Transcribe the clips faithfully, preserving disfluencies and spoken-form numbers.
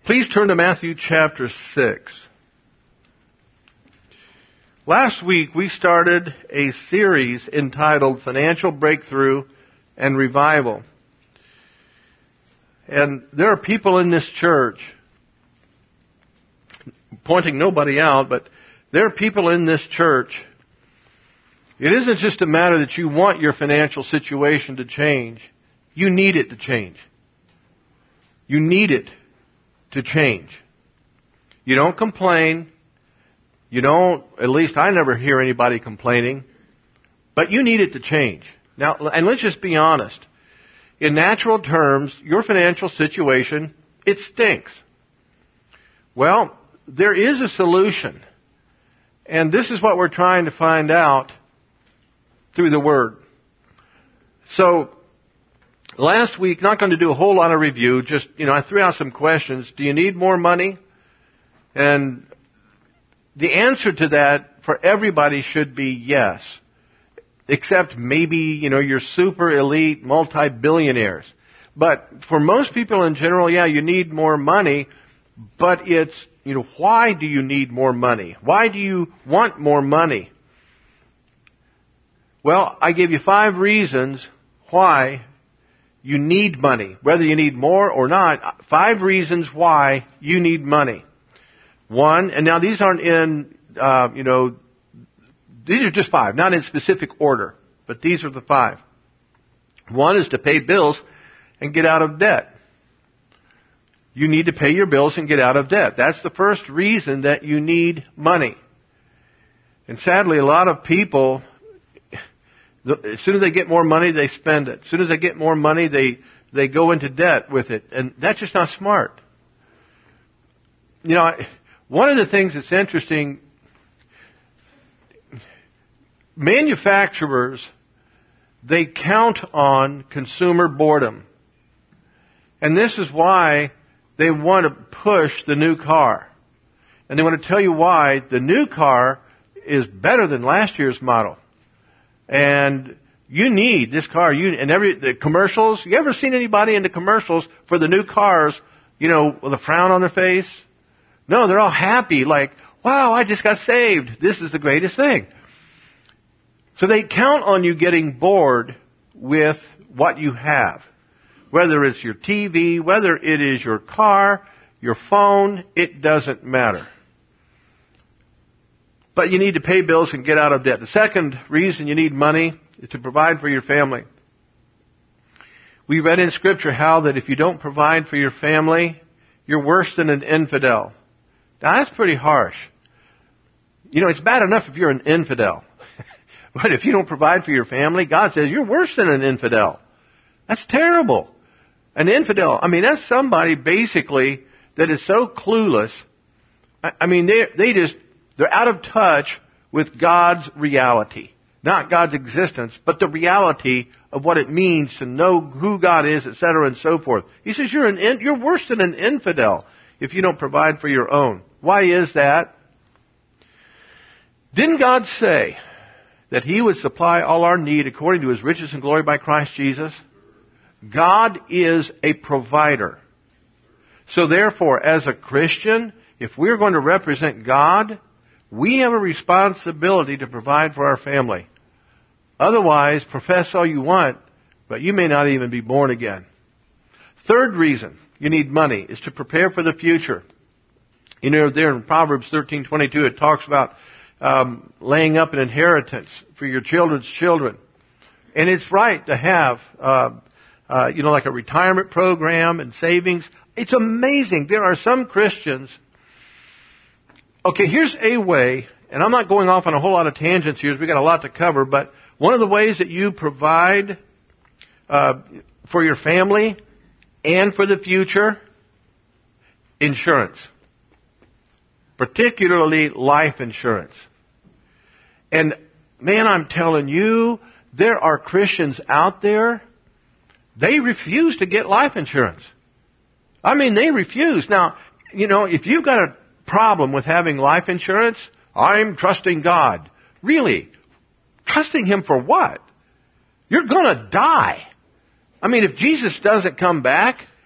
Please turn to Matthew chapter six. Last week we started a series entitled Financial Breakthrough and Revival. And there are people in this church, pointing nobody out, but there are people in this church. It isn't just a matter that you want your financial situation to change. You need it to change. You need it to change. You don't complain. You don't, at least I never hear anybody complaining, but you need it to change. Now, and let's just be honest. In natural terms, your financial situation, it stinks. Well, there is a solution. And this is what we're trying to find out through the Word. So, last week, not going to do a whole lot of review, just, you know, I threw out some questions. Do you need more money? And the answer to that for everybody should be yes. Except maybe, you know, you're super elite multi-billionaires. But for most people in general, yeah, you need more money, but it's, you know, why do you need more money? Why do you want more money? Well, I gave you five reasons why you need money. Whether you need more or not, five reasons why you need money. One, and now these aren't in, uh, you know, these are just five, not in specific order, but these are the five. One is to pay bills and get out of debt. You need to pay your bills and get out of debt. That's the first reason that you need money. And sadly, a lot of people, as soon as they get more money, they spend it. As soon as they get more money, they, they go into debt with it. And that's just not smart. You know, one of the things that's interesting, manufacturers, they count on consumer boredom. And this is why they want to push the new car. And they want to tell you why the new car is better than last year's model. And you need this car. You and every the commercials. You ever seen anybody in the commercials for the new cars, you know, with a frown on their face? No, they're all happy, like, wow, I just got saved. This is the greatest thing. So they count on you getting bored with what you have. Whether it's your T V, whether it is your car, your phone, it doesn't matter. But you need to pay bills and get out of debt. The second reason you need money is to provide for your family. We read in Scripture how that if you don't provide for your family, you're worse than an infidel. Now that's pretty harsh. You know, it's bad enough if you're an infidel. But if you don't provide for your family, God says you're worse than an infidel. That's terrible. An infidel, I mean, that's somebody basically that is so clueless. I, I mean, they they just, they're out of touch with God's reality. Not God's existence, but the reality of what it means to know who God is, et cetera, and so forth. He says you're an in, you're worse than an infidel if you don't provide for your own. Why is that? Didn't God say that He would supply all our need according to His riches and glory by Christ Jesus? God is a provider. So therefore, as a Christian, if we're going to represent God, we have a responsibility to provide for our family. Otherwise, profess all you want, but you may not even be born again. Third reason you need money is to prepare for the future. You know, there in Proverbs thirteen twenty-two, it talks about um, laying up an inheritance for your children's children. And it's right to have, uh, uh, you know, like a retirement program and savings. It's amazing. There are some Christians. Okay, here's a way, and I'm not going off on a whole lot of tangents here, we got a lot to cover, but one of the ways that you provide uh, for your family and for the future, insurance. Particularly life insurance. And man, I'm telling you, there are Christians out there, they refuse to get life insurance. I mean, they refuse. Now, you know, if you've got a problem with having life insurance, I'm trusting God. Really? Trusting Him for what? You're gonna die. I mean, if Jesus doesn't come back,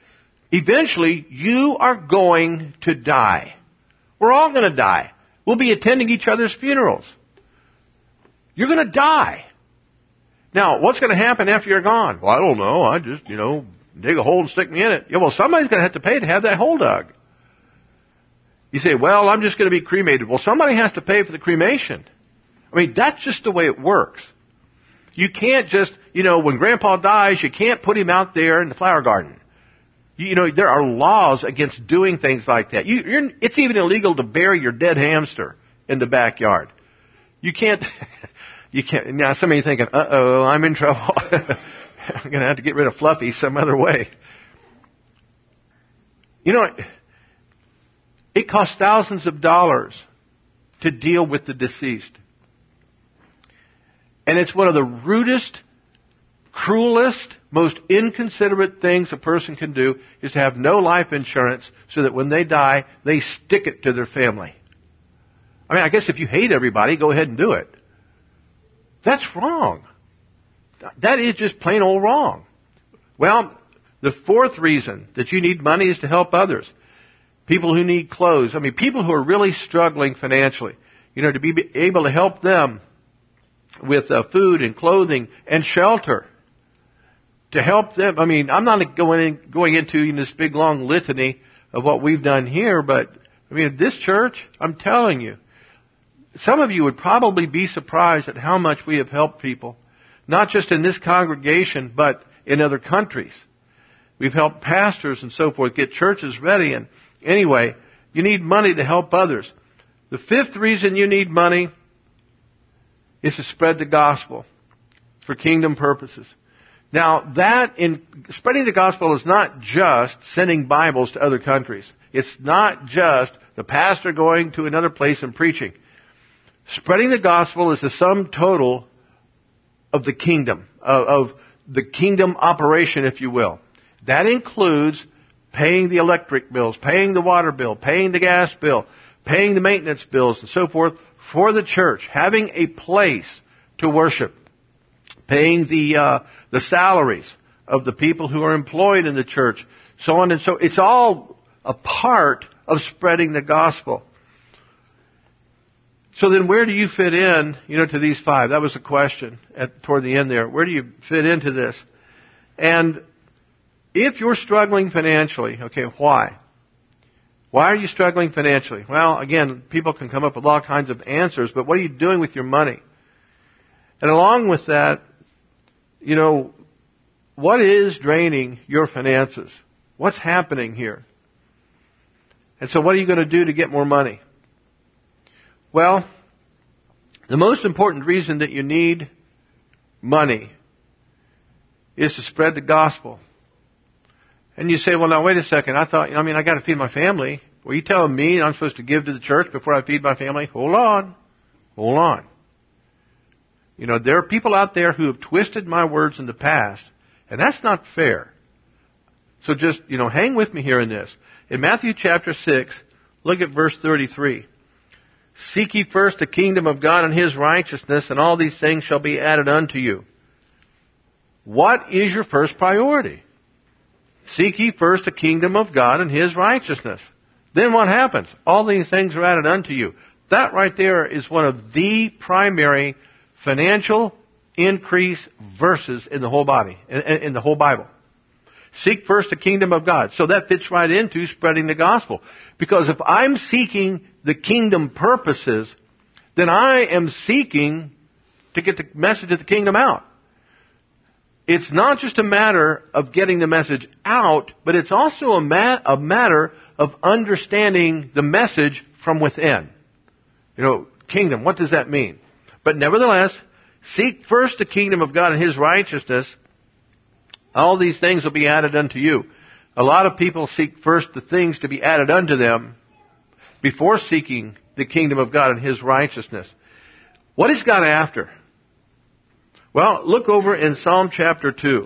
Eventually, you are going to die. We're all going to die. We'll be attending each other's funerals. You're going to die. Now, what's going to happen after you're gone? Well, I don't know. I just, you know, dig a hole and stick me in it. Yeah, well, somebody's going to have to pay to have that hole dug. You say, well, I'm just going to be cremated. Well, somebody has to pay for the cremation. I mean, that's just the way it works. You can't just, you know, when Grandpa dies, you can't put him out there in the flower garden. You, you know, there are laws against doing things like that. You, you're, it's even illegal to bury your dead hamster in the backyard. You can't... You can't, now somebody thinking, uh-oh, I'm in trouble. I'm going to have to get rid of Fluffy some other way. You know, it costs thousands of dollars to deal with the deceased. And it's one of the rudest, cruelest, most inconsiderate things a person can do is to have no life insurance so that when they die, they stick it to their family. I mean, I guess if you hate everybody, go ahead and do it. That's wrong. That is just plain old wrong. Well, the fourth reason that you need money is to help others. People who need clothes. I mean, people who are really struggling financially. You know, to be able to help them with uh, food and clothing and shelter. To help them. I mean, I'm not going in, going into you know, this big long litany of what we've done here, but I mean, this church, I'm telling you, some of you would probably be surprised at how much we have helped people, not just in this congregation, but in other countries. We've helped pastors and so forth get churches ready. And anyway, you need money to help others. The fifth reason you need money is to spread the gospel for kingdom purposes. Now, that in spreading the gospel is not just sending Bibles to other countries. It's not just the pastor going to another place and preaching. Spreading the gospel is the sum total of the kingdom, of, of the kingdom operation, if you will. That includes paying the electric bills, paying the water bill, paying the gas bill, paying the maintenance bills, and so forth for the church, having a place to worship, paying the uh, the salaries of the people who are employed in the church, so on and so. It's all a part of spreading the gospel. So then where do you fit in, you know, to these five? That was the question at, toward the end there. Where do you fit into this? And if you're struggling financially, okay, why? Why are you struggling financially? Well, again, people can come up with all kinds of answers, but what are you doing with your money? And along with that, you know, what is draining your finances? What's happening here? And so what are you going to do to get more money? Well, the most important reason that you need money is to spread the gospel. And you say, well, now, wait a second. I thought, I mean, I got to feed my family. Were you telling me I'm supposed to give to the church before I feed my family? Hold on. Hold on. You know, there are people out there who have twisted my words in the past, and that's not fair. So just, you know, hang with me here in this. In Matthew chapter six, look at verse thirty-three. Seek ye first the kingdom of God and His righteousness, and all these things shall be added unto you. What is your first priority? Seek ye first the kingdom of God and His righteousness. Then what happens? All these things are added unto you. That right there is one of the primary financial increase verses in the whole body, in, in the whole Bible. Seek first the kingdom of God. So that fits right into spreading the gospel. Because if I'm seeking the kingdom purposes, then I am seeking to get the message of the kingdom out. It's not just a matter of getting the message out, but it's also a, ma- a matter of understanding the message from within. You know, kingdom, what does that mean? But nevertheless, seek first the kingdom of God and His righteousness. All these things will be added unto you. A lot of people seek first the things to be added unto them before seeking the kingdom of God and His righteousness. What is God after? Well, look over in Psalm chapter two.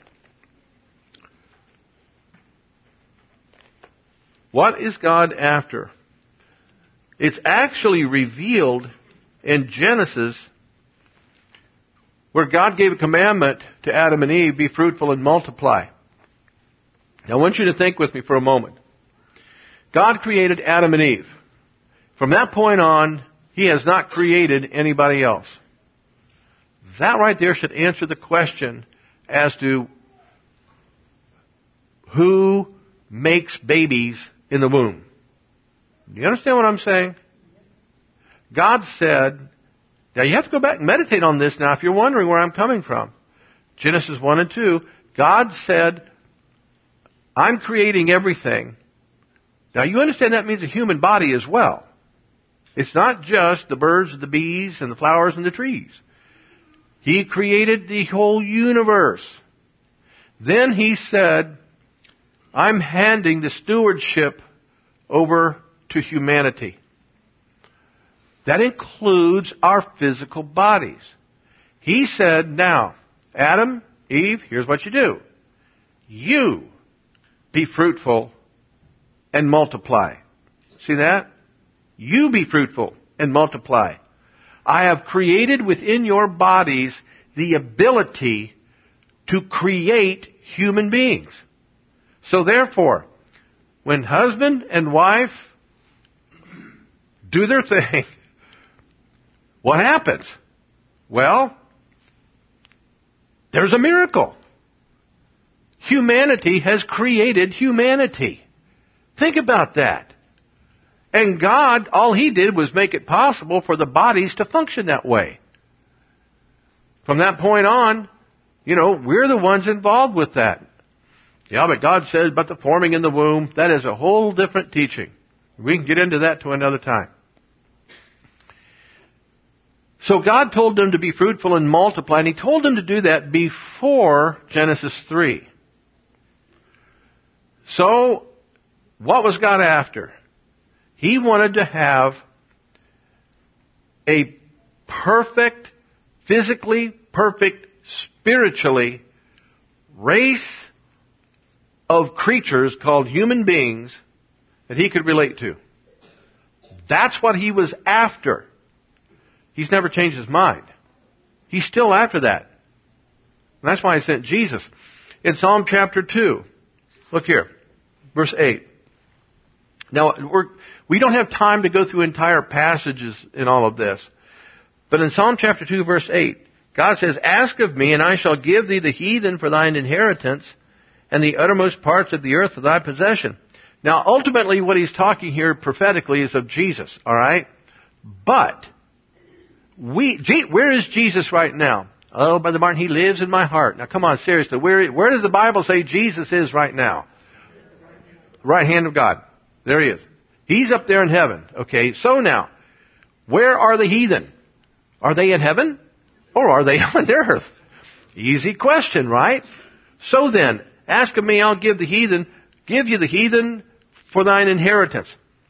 What is God after? It's actually revealed in Genesis, where God gave a commandment to Adam and Eve, be fruitful and multiply. Now I want you to think with me for a moment. God created Adam and Eve. From that point on, He has not created anybody else. That right there should answer the question as to who makes babies in the womb. Do you understand what I'm saying? God said, now you have to go back and meditate on this now if you're wondering where I'm coming from. Genesis one and two, God said, I'm creating everything. Now you understand that means a human body as well. It's not just the birds and the bees and the flowers and the trees. He created the whole universe. Then He said, I'm handing the stewardship over to humanity. That includes our physical bodies. He said, now, Adam, Eve, here's what you do. You be fruitful and multiply. See that? You be fruitful and multiply. I have created within your bodies the ability to create human beings. So therefore, when husband and wife do their thing, what happens? Well, there's a miracle. Humanity has created humanity. Think about that. And God, all He did was make it possible for the bodies to function that way. From that point on, you know, we're the ones involved with that. Yeah, but God says about the forming in the womb, that is a whole different teaching. We can get into that to another time. So God told them to be fruitful and multiply, and He told them to do that before Genesis three. So, what was God after? He wanted to have a perfect, physically perfect, spiritually race of creatures called human beings that He could relate to. That's what He was after. He's never changed His mind. He's still after that. And that's why He sent Jesus. In Psalm chapter two, look here, verse eight. Now, we're, we don't have time to go through entire passages in all of this. But in Psalm chapter two, verse eight, God says, ask of me, and I shall give thee the heathen for thine inheritance, and the uttermost parts of the earth for thy possession. Now, ultimately, what He's talking here prophetically is of Jesus, all right? But we, where is Jesus right now? Oh, Brother Martin, He lives in my heart. Now, come on, seriously, where, where does the Bible say Jesus is right now? Right hand of God. There He is. He's up there in heaven. Okay, so now, where are the heathen? Are they in heaven? Or are they on earth? Easy question, right? So then, ask of me, I'll give the heathen, give you the heathen for thine inheritance.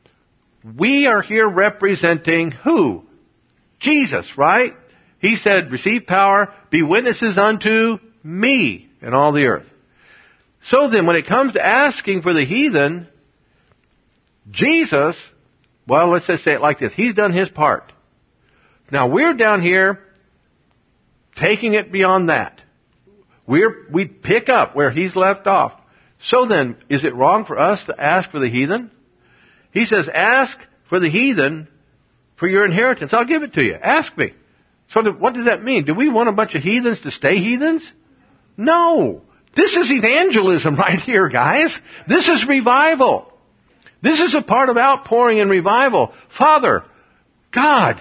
We are here representing who? Jesus, right? He said, receive power, be witnesses unto me in all the earth. So then, when it comes to asking for the heathen, Jesus, well, let's just say it like this. He's done His part. Now, we're down here taking it beyond that. We're, we pick up where He's left off. So then, is it wrong for us to ask for the heathen? He says, ask for the heathen for your inheritance. I'll give it to you. Ask me. So what does that mean? Do we want a bunch of heathens to stay heathens? No. This is evangelism right here, guys. This is revival. This is a part of outpouring and revival. Father, God,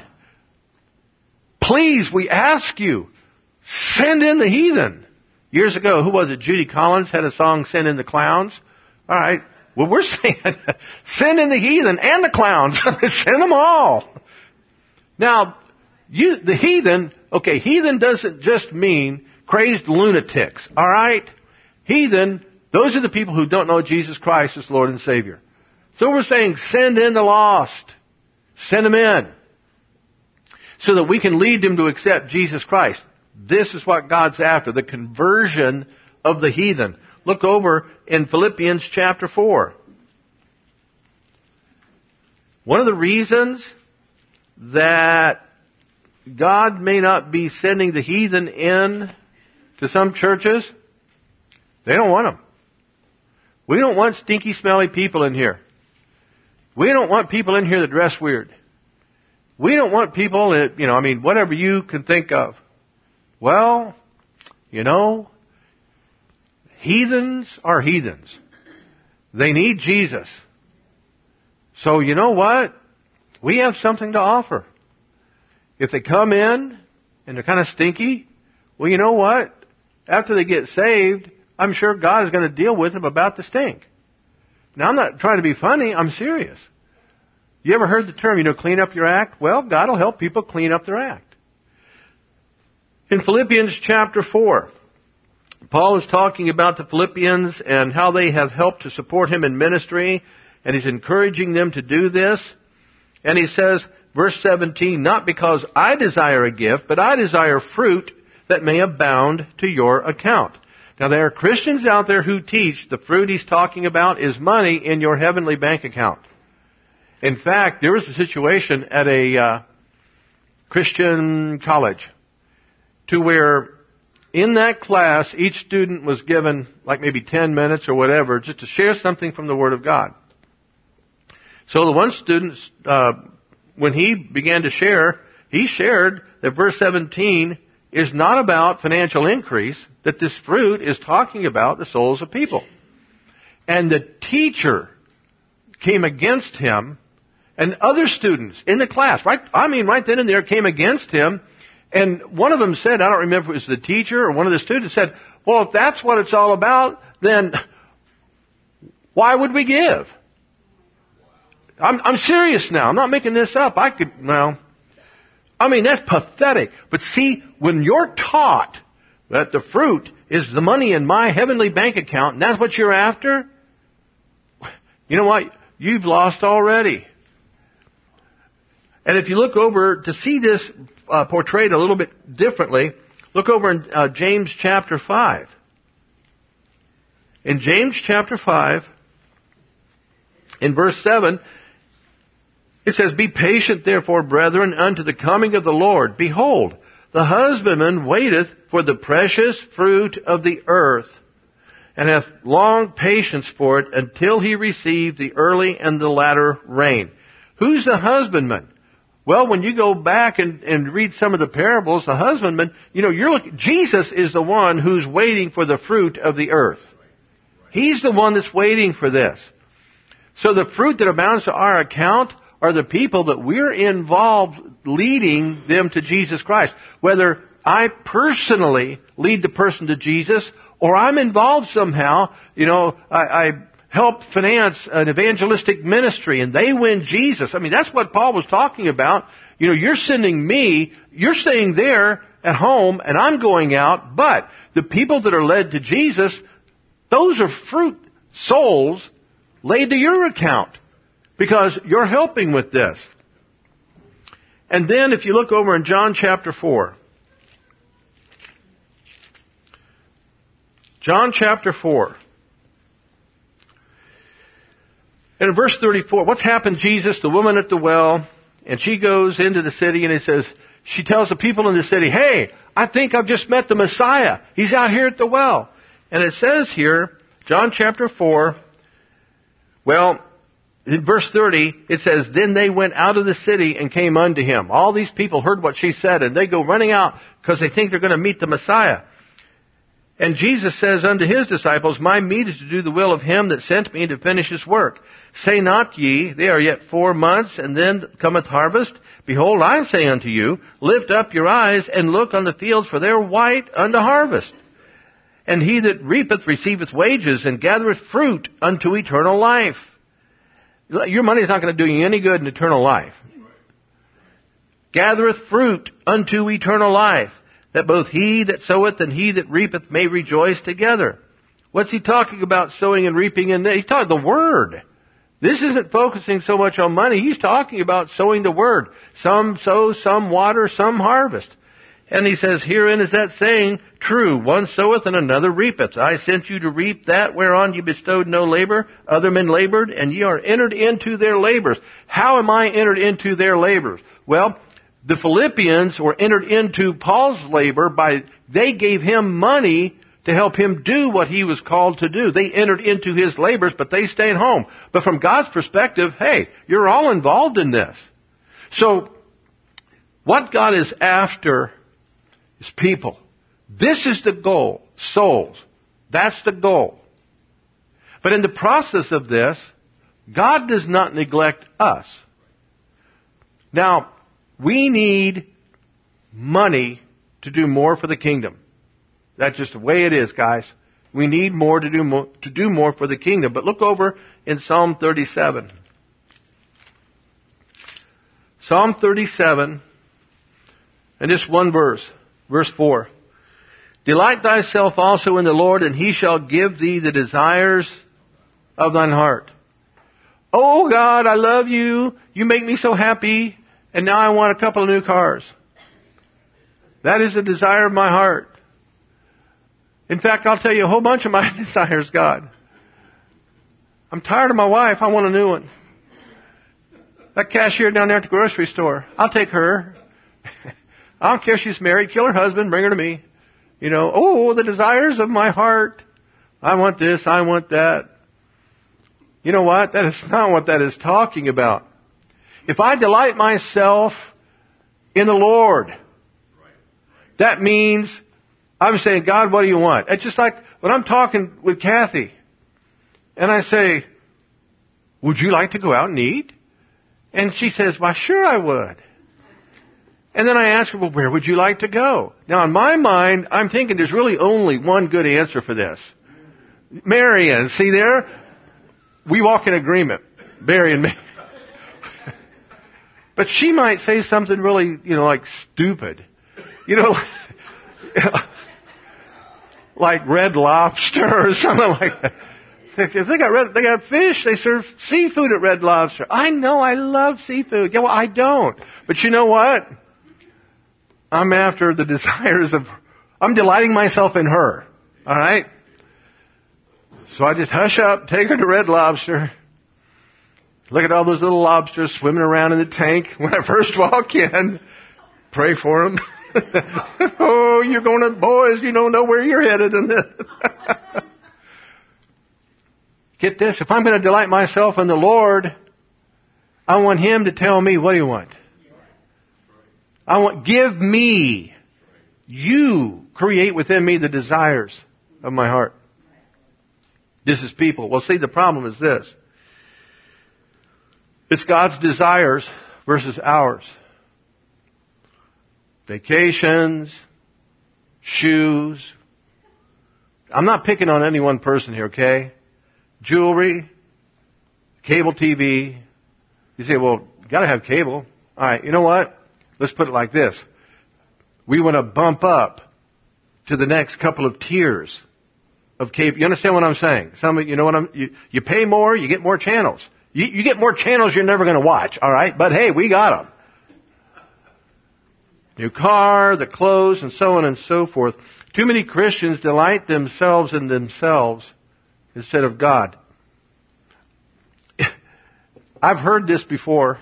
please, we ask you, send in the heathen. Years ago, who was it? Judy Collins had a song, Send in the Clowns. All right. Well, we're saying, send in the heathen and the clowns. Send them all. Now, you, the heathen, okay, heathen doesn't just mean crazed lunatics. All right? Heathen, those are the people who don't know Jesus Christ as Lord and Savior. So we're saying, send in the lost. Send them in. So that we can lead them to accept Jesus Christ. This is what God's after, the conversion of the heathen. Look over in Philippians chapter four. One of the reasons that God may not be sending the heathen in to some churches, they don't want them. We don't want stinky, smelly people in here. We don't want people in here that dress weird. We don't want people that, you know, I mean, whatever you can think of. Well, you know, heathens are heathens. They need Jesus. So you know what? We have something to offer. If they come in and they're kind of stinky, well, you know what? After they get saved, I'm sure God is going to deal with them about the stink. Now, I'm not trying to be funny. I'm serious. You ever heard the term, you know, clean up your act? Well, God will help people clean up their act. In Philippians chapter four, Paul is talking about the Philippians and how they have helped to support him in ministry, and he's encouraging them to do this. And he says, verse seventeen, not because I desire a gift, but I desire fruit that may abound to your account. Now, there are Christians out there who teach the fruit he's talking about is money in your heavenly bank account. In fact, there was a situation at a uh, Christian college to where in that class, each student was given like maybe ten minutes or whatever just to share something from the Word of God. So the one student, uh, when he began to share, he shared that verse seventeen is not about financial increase, that this fruit is talking about the souls of people. And the teacher came against him, and other students in the class, right, I mean right then and there, came against him. And one of them said, I don't remember if it was the teacher or one of the students said, well, if that's what it's all about, then why would we give? I'm, I'm serious now. I'm not making this up. I could, well, I mean, that's pathetic. But see, when you're taught that the fruit is the money in my heavenly bank account, and that's what you're after, you know what? You've lost already. And if you look over to see this uh, portrayed a little bit differently, look over in uh, James chapter five. In James chapter five, in verse seven, it says, be patient therefore, brethren, unto the coming of the Lord. Behold, the husbandman waiteth for the precious fruit of the earth, and hath long patience for it until he receive the early and the latter rain. Who's the husbandman? Well, when you go back and, and read some of the parables, the husbandman, you know, you're looking, Jesus is the one who's waiting for the fruit of the earth. He's the one that's waiting for this. So the fruit that abounds to our account are the people that we're involved leading them to Jesus Christ. Whether I personally lead the person to Jesus or I'm involved somehow, you know, I, I help finance an evangelistic ministry and they win Jesus. I mean, that's what Paul was talking about. You know, you're sending me, you're staying there at home and I'm going out, but the people that are led to Jesus, those are fruit souls laid to your account because you're helping with this. And then if you look over in John chapter four, John chapter four, and in verse thirty-four, what's happened, Jesus, the woman at the well, and she goes into the city and it says, she tells the people in the city, hey, I think I've just met the Messiah. He's out here at the well. And it says here, John chapter four, well, in verse thirty, it says, then they went out of the city and came unto him. All these people heard what she said and they go running out because they think they're going to meet the Messiah. And Jesus says unto his disciples, my meat is to do the will of him that sent me and to finish his work. Say not ye, they are yet four months, and then cometh harvest. Behold, I say unto you, lift up your eyes and look on the fields, for they are white unto harvest. And he that reapeth receiveth wages, and gathereth fruit unto eternal life. Your money is not going to do you any good in eternal life. Gathereth fruit unto eternal life, that both he that soweth and he that reapeth may rejoice together. What's he talking about, sowing and reaping? And he's talking the Word. This isn't focusing so much on money. He's talking about sowing the Word. Some sow, some water, some harvest. And he says, herein is that saying true, one soweth and another reapeth. I sent you to reap that whereon you bestowed no labor. Other men labored, and ye are entered into their labors. How am I entered into their labors? Well, the Philippians were entered into Paul's labor by, they gave him money to help him do what he was called to do. They entered into his labors, but they stayed home. But from God's perspective, hey, you're all involved in this. So, what God is after is people. This is the goal. Souls. That's the goal. But in the process of this, God does not neglect us. Now, we need money to do more for the kingdom. That's just the way it is, guys. We need more to do more, to do more for the kingdom. But look over in Psalm thirty-seven. Psalm thirty-seven, and just one verse, verse four. Delight thyself also in the Lord, and he shall give thee the desires of thine heart. Oh God, I love you. You make me so happy, and now I want a couple of new cars. That is the desire of my heart. In fact, I'll tell you a whole bunch of my desires, God. I'm tired of my wife. I want a new one. That cashier down there at the grocery store, I'll take her. I don't care if she's married. Kill her husband. Bring her to me. You know, oh, the desires of my heart. I want this. I want that. You know what? That is not what that is talking about. If I delight myself in the Lord, that means I'm saying, God, what do you want? It's just like when I'm talking with Kathy and I say, would you like to go out and eat? And she says, why, sure I would. And then I ask her, well, where would you like to go? Now, in my mind, I'm thinking there's really only one good answer for this. Marion, see there? We walk in agreement. Barry and me. But she might say something really, you know, like stupid. You know, like Red Lobster or something like that. If they got red, they got fish, they serve seafood at Red Lobster. I know, I love seafood. Yeah, well, I don't. But you know what? I'm after the desires of, I'm delighting myself in her. Alright? So I just hush up, take her to Red Lobster. Look at all those little lobsters swimming around in the tank when I first walk in. Pray for them. Oh, you're going to, boys, you don't know where you're headed in this. Get this, if I'm going to delight myself in the Lord, I want Him to tell me, what do you want? I want, give me, you create within me the desires of my heart. This is people. Well, see, the problem is this. It's God's desires versus ours. Vacations, shoes. I'm not picking on any one person here, okay? Jewelry, cable T V. You say, well, you gotta have cable. Alright, you know what? Let's put it like this. We want to bump up to the next couple of tiers of cable. You understand what I'm saying? Some of you know what I'm, you, you pay more, you get more channels. You, you get more channels you're never going to watch, alright? But hey, we got them. New car, the clothes, and so on and so forth. Too many Christians delight themselves in themselves instead of God. I've heard this before.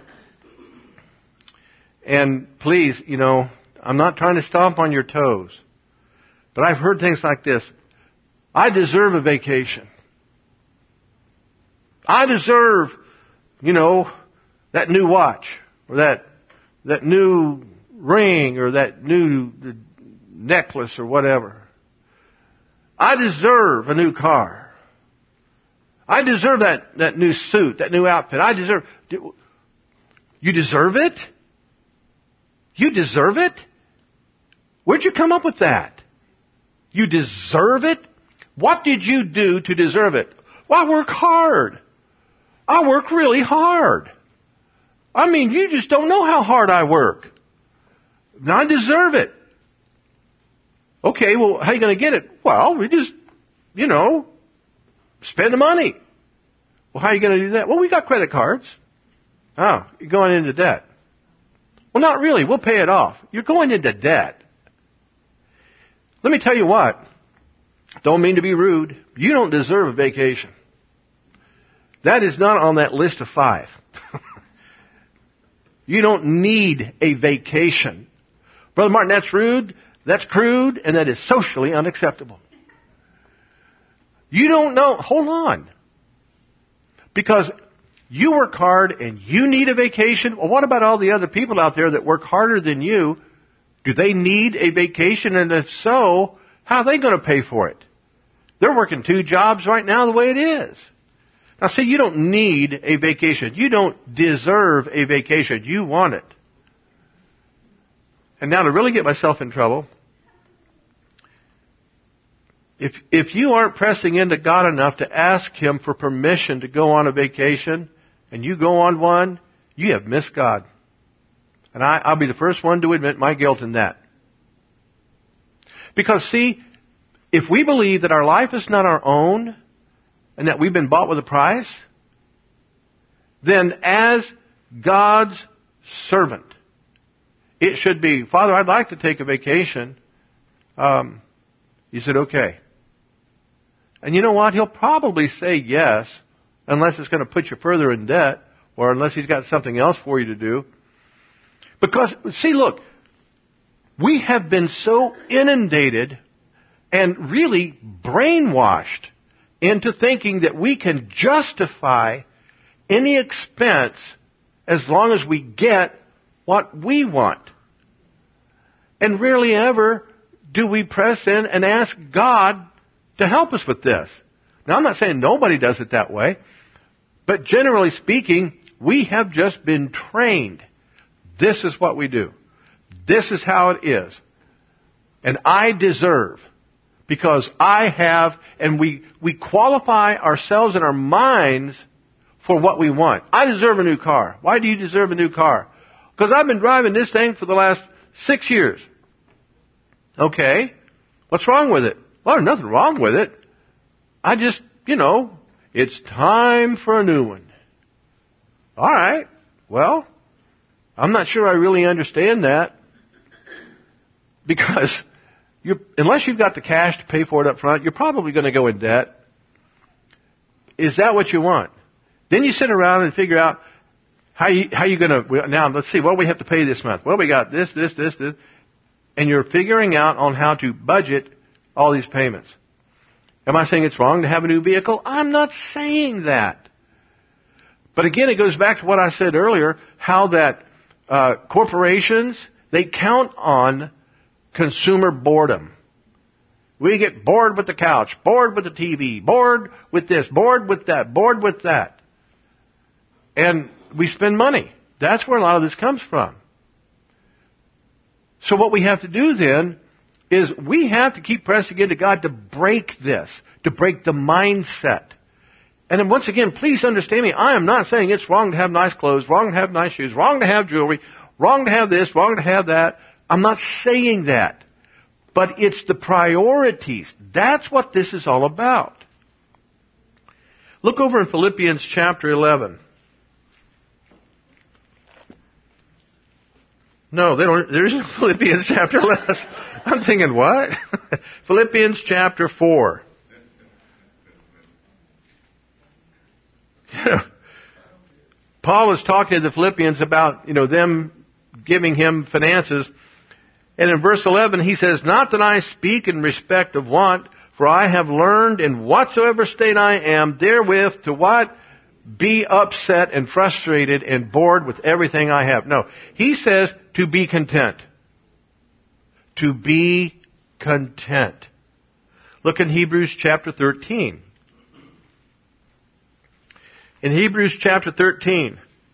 And please, you know, I'm not trying to stomp on your toes. But I've heard things like this. I deserve a vacation. I deserve, you know, that new watch or that, that new ring or that new necklace or whatever. I deserve a new car. I deserve that, that new suit, that new outfit. I deserve, you deserve it? You deserve it? Where'd you come up with that? You deserve it? What did you do to deserve it? Well, I work hard. I work really hard. I mean, you just don't know how hard I work. And I deserve it. Okay, well, how are you going to get it? Well, we just, you know, spend the money. Well, how are you going to do that? Well, we got credit cards. Oh, you're going into debt. Well, not really. We'll pay it off. You're going into debt. Let me tell you what. Don't mean to be rude. You don't deserve a vacation. That is not on that list of five. You don't need a vacation. Brother Martin, that's rude, that's crude, and that is socially unacceptable. You don't know. Hold on. Because you work hard and you need a vacation. Well, what about all the other people out there that work harder than you? Do they need a vacation? And if so, how are they going to pay for it? They're working two jobs right now the way it is. Now see, you don't need a vacation. You don't deserve a vacation. You want it. And now to really get myself in trouble, if, if you aren't pressing into God enough to ask Him for permission to go on a vacation, and you go on one, you have missed God. And I, I'll be the first one to admit my guilt in that. Because see, if we believe that our life is not our own, and that we've been bought with a price, then as God's servant, it should be, Father, I'd like to take a vacation. Um, you said, okay. And you know what? He'll probably say yes, unless it's going to put you further in debt, or unless He's got something else for you to do. Because, see, look, we have been so inundated and really brainwashed into thinking that we can justify any expense as long as we get what we want. And rarely ever do we press in and ask God to help us with this. Now, I'm not saying nobody does it that way, but generally speaking, we have just been trained. This is what we do. This is how it is. And I deserve, because I have, and we, we qualify ourselves in our minds for what we want. I deserve a new car. Why do you deserve a new car? Because I've been driving this thing for the last six years. Okay. What's wrong with it? Well, there's nothing wrong with it. I just, you know, it's time for a new one. All right. Well, I'm not sure I really understand that. Because you're, unless you've got the cash to pay for it up front, you're probably going to go in debt. Is that what you want? Then you sit around and figure out how you, how you going to, now let's see, what do we have to pay this month? Well, we got this, this, this, this. And you're figuring out on how to budget all these payments. Am I saying it's wrong to have a new vehicle? I'm not saying that. But again, it goes back to what I said earlier, how that uh, corporations, they count on consumer boredom. We get bored with the couch, bored with the T V, bored with this, bored with that, bored with that. And we spend money. That's where a lot of this comes from. So what we have to do then is we have to keep pressing into God to break this, to break the mindset. And then once again, please understand me, I am not saying it's wrong to have nice clothes, wrong to have nice shoes, wrong to have jewelry, wrong to have this, wrong to have that. I'm not saying that. But it's the priorities. That's what this is all about. Look over in Philippians chapter eleven. No, they don't, there isn't Philippians chapter eleven. I'm thinking, what? Philippians chapter four. Paul is talking to the Philippians about, you know, them giving him finances. And in verse eleven, he says, "Not that I speak in respect of want, for I have learned in whatsoever state I am, therewith to what? Be upset and frustrated and bored with everything I have." No, he says to be content. To be content. Look in Hebrews chapter thirteen. In Hebrews chapter thirteen,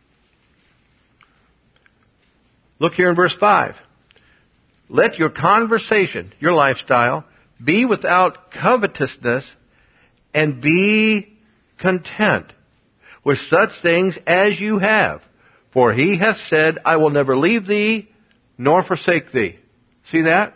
look here in verse five. "Let your conversation," your lifestyle, "be without covetousness, and be content with such things as you have. For He hath said, I will never leave thee, nor forsake thee." See that?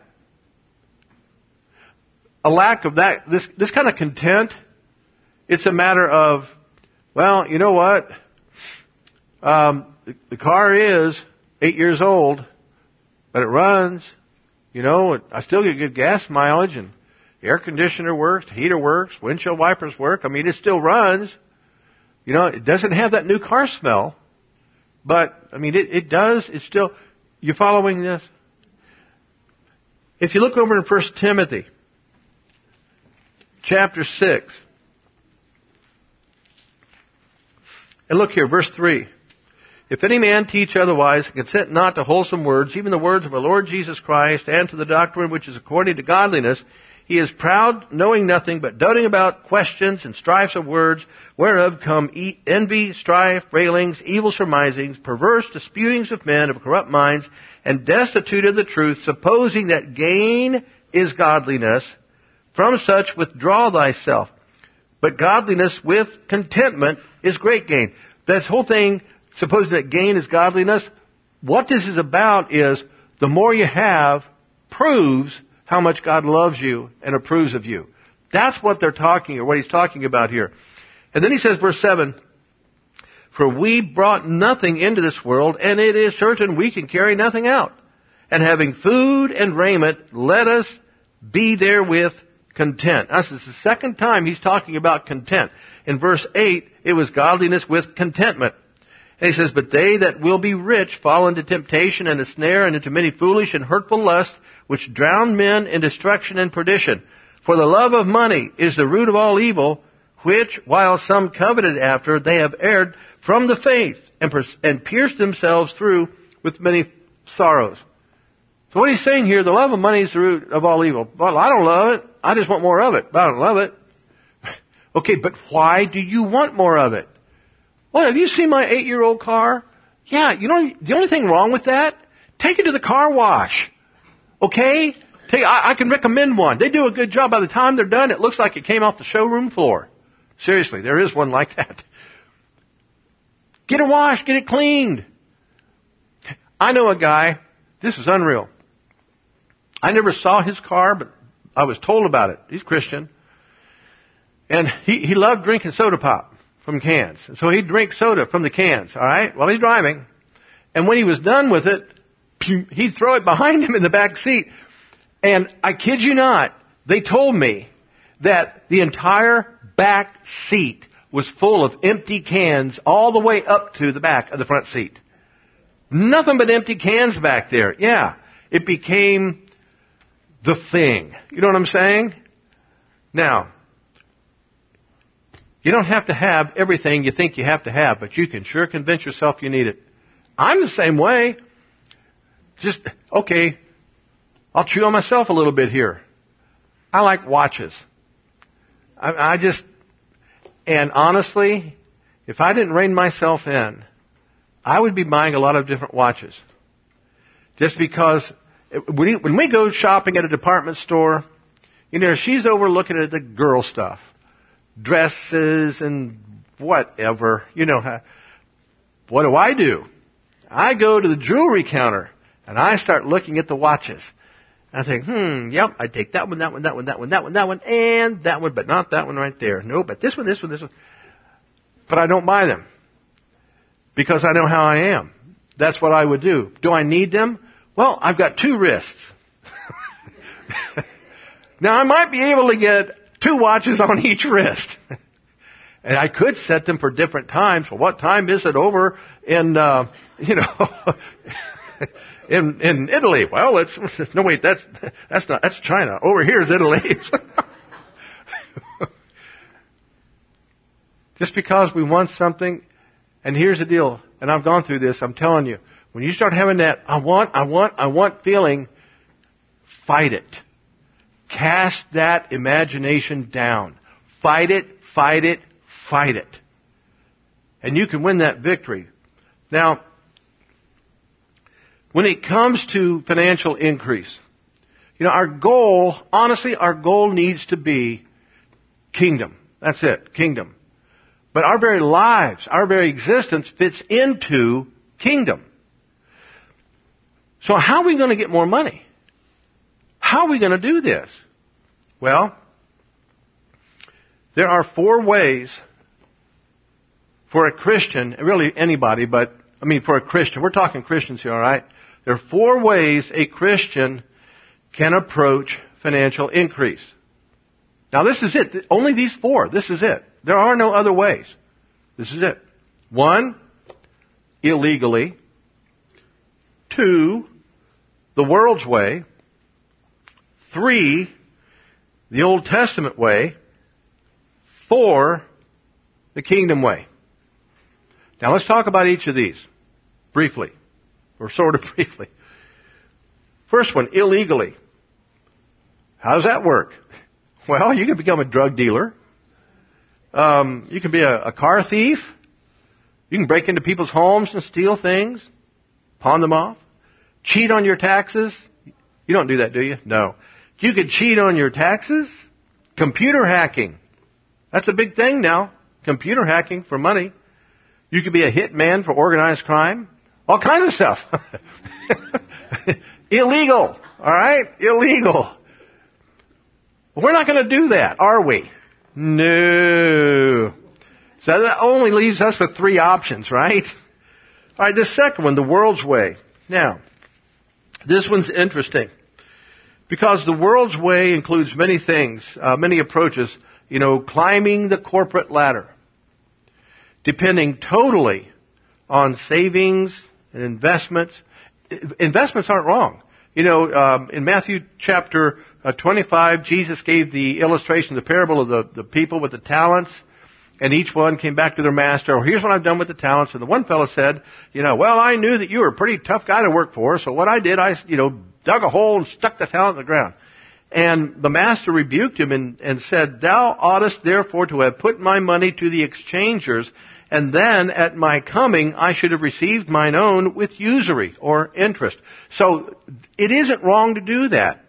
A lack of that, this, this kind of content, it's a matter of, well, you know what? Um, the, the car is eight years old, but it runs. You know, I still get good gas mileage, and the air conditioner works, the heater works, windshield wipers work. I mean, it still runs. You know, it doesn't have that new car smell, but, I mean, it, it does. It's still, you following this? If you look over in First Timothy, chapter six, And look here, verse three. If any man teach otherwise, and consent not to wholesome words, even the words of our Lord Jesus Christ, and to the doctrine which is according to godliness, he is proud, knowing nothing, but doting about questions and strifes of words, whereof come envy, strife, railings, evil surmisings, perverse disputings of men of corrupt minds, and destitute of the truth, supposing that gain is godliness. From such withdraw thyself. But godliness with contentment is great gain. This whole thing, supposing that gain is godliness, what this is about is the more you have proves how much God loves you and approves of you. That's what they're talking, or what he's talking about here. And then he says, verse seven, for we brought nothing into this world, and it is certain we can carry nothing out. And having food and raiment, let us be therewith content. This is the second time he's talking about content. In verse eight, it was godliness with contentment. And he says, but they that will be rich fall into temptation and a snare, and into many foolish and hurtful lusts, which drown men in destruction and perdition. For the love of money is the root of all evil, which, while some coveted after, they have erred from the faith, and, pers- and pierced themselves through with many sorrows. So what he's saying here, the love of money is the root of all evil. Well, I don't love it. I just want more of it. But I don't love it. Okay, but why do you want more of it? Well, have you seen my eight-year-old car? Yeah, you know, the only thing wrong with that, take it to the car wash. Okay? Take, I, I can recommend one. They do a good job. By the time they're done, it looks like it came off the showroom floor. Seriously, there is one like that. Get it washed, get it cleaned. I know a guy, this is unreal. I never saw his car, but I was told about it. He's Christian. And he, he loved drinking soda pop from cans. And so he'd drink soda from the cans, all right, while he's driving. And when he was done with it, he'd throw it behind him in the back seat. And I kid you not, they told me that the entire back seat was full of empty cans all the way up to the back of the front seat. Nothing but empty cans back there. Yeah. It became the thing. You know what I'm saying? Now, you don't have to have everything you think you have to have, but you can sure convince yourself you need it. I'm the same way. Just, okay, I'll chew on myself a little bit here. I like watches. I, I just, and honestly, if I didn't rein myself in, I would be buying a lot of different watches. Just because when we go shopping at a department store, you know, she's over looking at the girl stuff. Dresses and whatever. You know, what do I do? I go to the jewelry counter and I start looking at the watches. I think, hmm, yep, I take that one, that one, that one, that one, that one, that one, and that one, but not that one right there. No, but this one, this one, this one. But I don't buy them. Because I know how I am. That's what I would do. Do I need them? Well, I've got two wrists. Now I might be able to get two watches on each wrist. And I could set them for different times. Well, what time is it over in, uh, you know, in, in Italy? Well, it's, no wait, that's, that's not, that's China. Over here is Italy. Just because we want something, and here's the deal, and I've gone through this, I'm telling you, when you start having that, I want, I want, I want feeling, fight it. Cast that imagination down. Fight it, fight it, fight it. And you can win that victory. Now, when it comes to financial increase, you know, our goal, honestly, our goal needs to be kingdom. That's it, kingdom. But our very lives, our very existence fits into kingdom. So how are we going to get more money? How are we going to do this? Well, there are four ways for a Christian, really anybody, but I mean for a Christian, we're talking Christians here, all right? There are four ways a Christian can approach financial increase. Now this is it. Only these four. This is it. There are no other ways. This is it. One, illegally. Two, the world's way. Three, the Old Testament way. Four, the kingdom way. Now let's talk about each of these briefly, or sort of briefly. First one, illegally. How does that work? Well, you can become a drug dealer. Um, you can be a, a car thief. You can break into people's homes and steal things, pawn them off, cheat on your taxes. You don't do that, do you? No. You could cheat on your taxes. Computer hacking. That's a big thing now. Computer hacking for money. You could be a hitman for organized crime. All kinds of stuff. Illegal. All right? Illegal. But we're not going to do that, are we? No. So that only leaves us with three options, right? All right, the second one, the world's way. Now, this one's interesting because the world's way includes many things, uh, many approaches. You know, climbing the corporate ladder, depending totally on savings and investments. Investments aren't wrong. You know, um, in Matthew chapter uh, twenty-five, Jesus gave the illustration, the parable of the, the people with the talents, and each one came back to their master. Oh, here's what I've done with the talents. And the one fellow said, you know, well, I knew that you were a pretty tough guy to work for, so what I did, I, you know, dug a hole and stuck the talent in the ground. And the master rebuked him and, and said, thou oughtest therefore to have put my money to the exchangers, and then at my coming I should have received mine own with usury or interest. So it isn't wrong to do that.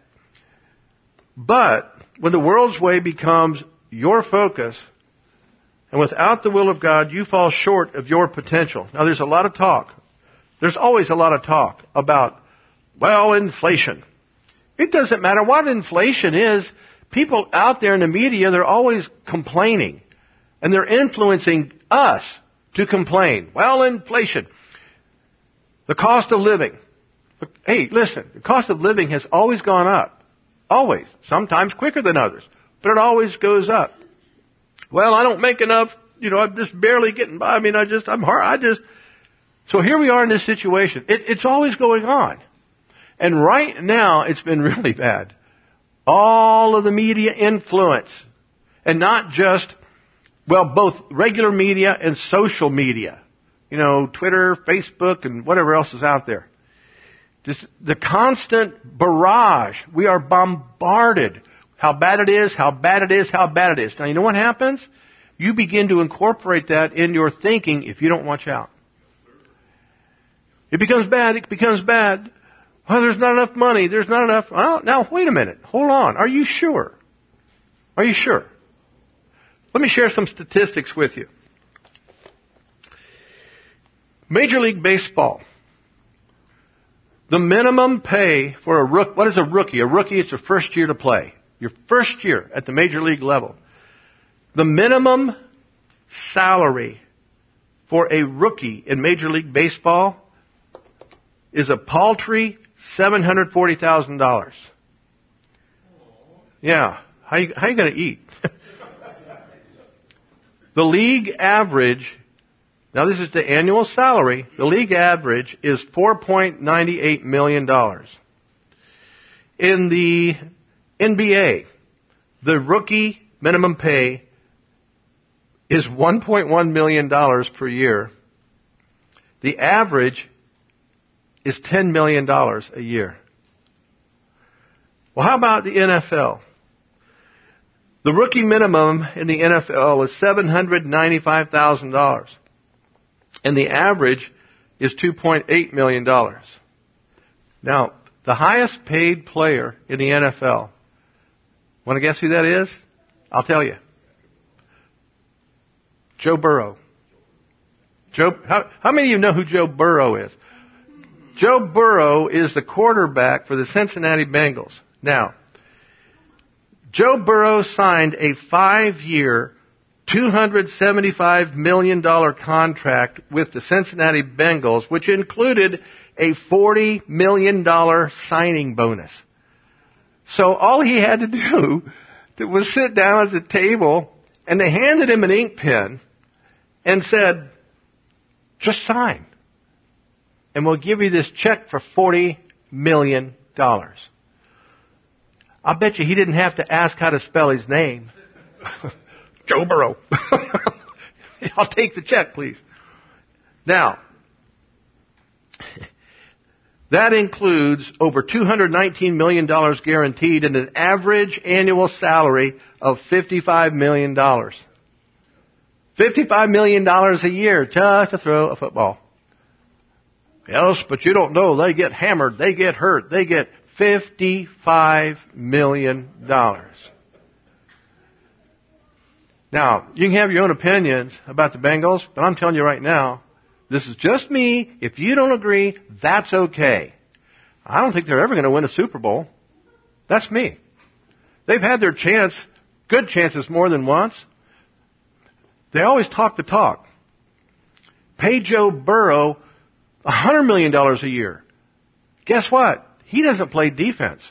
But when the world's way becomes your focus, and without the will of God, you fall short of your potential. Now there's a lot of talk. There's always a lot of talk about, well, inflation. It doesn't matter what inflation is. People out there in the media, they're always complaining. And they're influencing us to complain. Well, inflation. The cost of living. Hey, listen, the cost of living has always gone up. Always. Sometimes quicker than others. But it always goes up. Well, I don't make enough. You know, I'm just barely getting by. I mean, I just, I'm hard. I just. So here we are in this situation. It, it's always going on. And right now, it's been really bad. All of the media influence. And not just, well, both regular media and social media. You know, Twitter, Facebook, and whatever else is out there. Just the constant barrage. We are bombarded. How bad it is, how bad it is, how bad it is. Now, you know what happens? You begin to incorporate that in your thinking if you don't watch out. It becomes bad, it becomes bad. Well, there's not enough money. There's not enough. Well, now, wait a minute. Hold on. Are you sure? Are you sure? Let me share some statistics with you. Major League Baseball. The minimum pay for a rookie. What is a rookie? A rookie is your first year to play. Your first year at the major league level. The minimum salary for a rookie in Major League Baseball is a paltry seven hundred forty thousand dollars. Yeah. How you, how you going to eat? The league average, now this is the annual salary, the league average is four point nine eight million dollars. In the N B A, the rookie minimum pay is one point one million dollars per year. The average is ten million dollars a year. Well, how about the N F L? The rookie minimum in the N F L is seven hundred ninety-five thousand dollars. And the average is two point eight million dollars. Now, the highest paid player in the N F L, want to guess who that is? I'll tell you. Joe Burrow. Joe, how, how many of you know who Joe Burrow is? Joe Burrow is the quarterback for the Cincinnati Bengals. Now, Joe Burrow signed a five-year, two hundred seventy-five million dollars contract with the Cincinnati Bengals, which included a forty million dollars signing bonus. So all he had to do was sit down at the table, and they handed him an ink pen and said, just sign. And we'll give you this check for forty million dollars. I'll bet you he didn't have to ask how to spell his name. Joe Burrow. I'll take the check, please. Now, that includes over two hundred nineteen million dollars guaranteed and an average annual salary of fifty-five million dollars. fifty-five million dollars a year just to throw a football. Yes, but you don't know. They get hammered. They get hurt. They get fifty-five million dollars. Now, you can have your own opinions about the Bengals, but I'm telling you right now, this is just me. If you don't agree, that's okay. I don't think they're ever going to win a Super Bowl. That's me. They've had their chance, good chances more than once. They always talk the talk. Pay Joe Burrow one hundred million dollars a year. Guess what? He doesn't play defense.